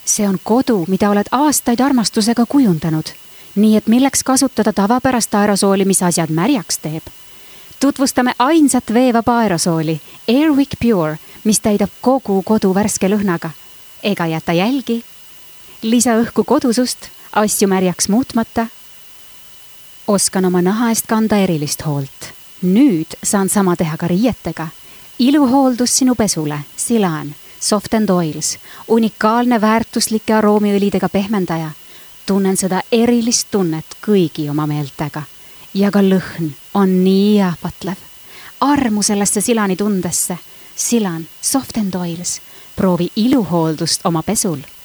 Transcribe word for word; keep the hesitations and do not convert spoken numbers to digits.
See on kodu, mida oled aastaid armastusega kujundanud, nii et milleks kasutada tavapärast aerosooli, mis asjad märjaks teeb. Tutvustame ainsat veevaba aerosooli, Airwick Pure, mis täidab kogu kodu värske lõhnaga. Ega jäta jälgi. Lisa õhku kodusust, asju märjaks muutmata. Oskan oma naha eest kanda erilist hoolt. Nüüd saan sama teha ka riietega. Iluhooldus sinu pesule, Silan, Soft and Oils, unikaalne väärtuslike aroomiõlidega pehmendaja. Tunnen seda erilist tunnet kõigi oma meeltega. Ja ka lõhn on nii ahvatlev. Armu sellesse Silani tundesse. Silan, Soft and Oils. Proovi iluhooldust oma pesul.